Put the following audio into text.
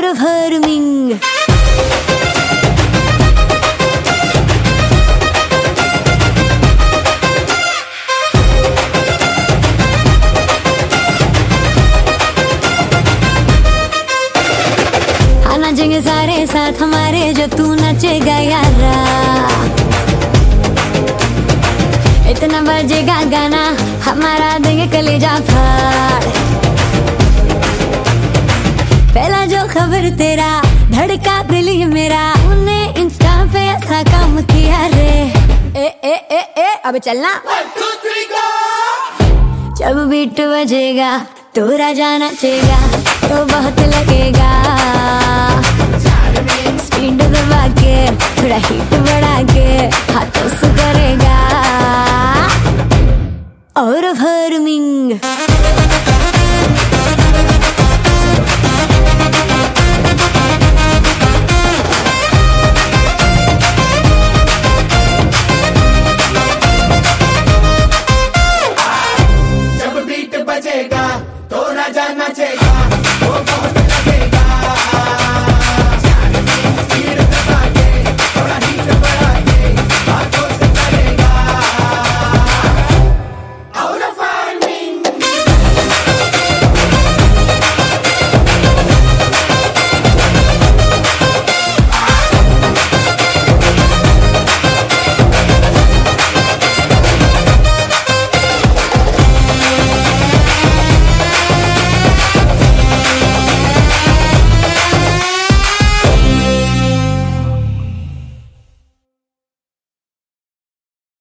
verwarming. नाचेंगे सारे साथ हमारे जब तू नचेगा यारा, इतना बजेगा गाना हमारा देंगे कलेजा फाड़। पहला जो खबर तेरा धड़का दिल ही मेरा, तूने इंस्टा पे ऐसा काम किया रे। ए अब चलना 1 2 3 go। जब बीट बजेगा तोरा जाना चेगा।